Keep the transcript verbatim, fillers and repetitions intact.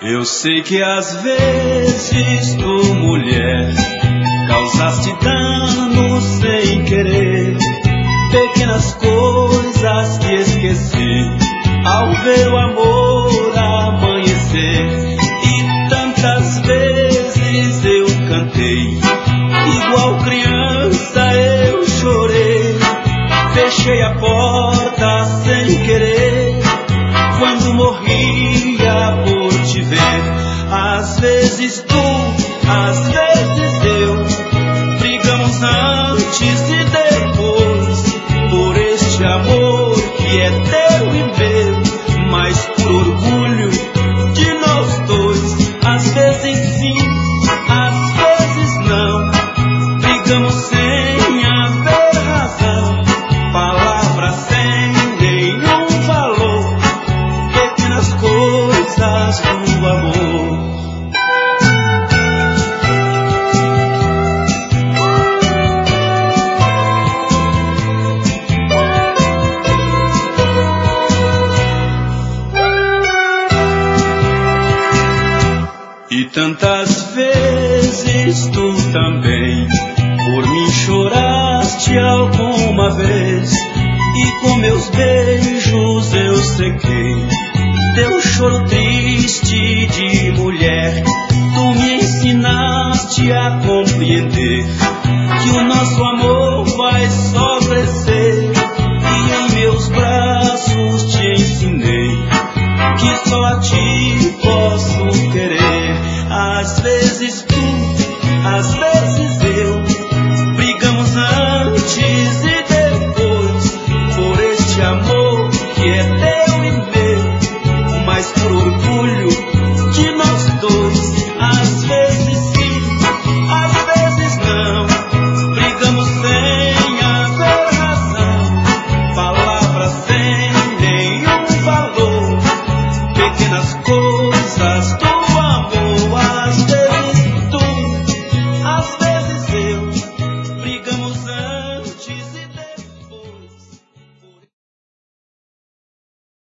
Eu sei que às vezes tu, mulher, causaste dano sem querer, pequenas coisas que esqueci ao ver o amor amanhecer. E tantas vezes eu cantei, igual criança eu chorei, fechei a porta sem querer, quando morria por te ver. Às vezes tu, às vezes eu, brigamos antes e depois, por este amor que é teu e meu, mas por orgulho de nós dois. Às vezes sim, às vezes não, brigamos sem haver razão, palavras sem nenhum valor, pequenas coisas do amor. E tantas vezes tu também por mim choraste alguma vez, e com meus beijos eu sequei teu choro triste de mulher. Tu me ensinaste a compreender que o nosso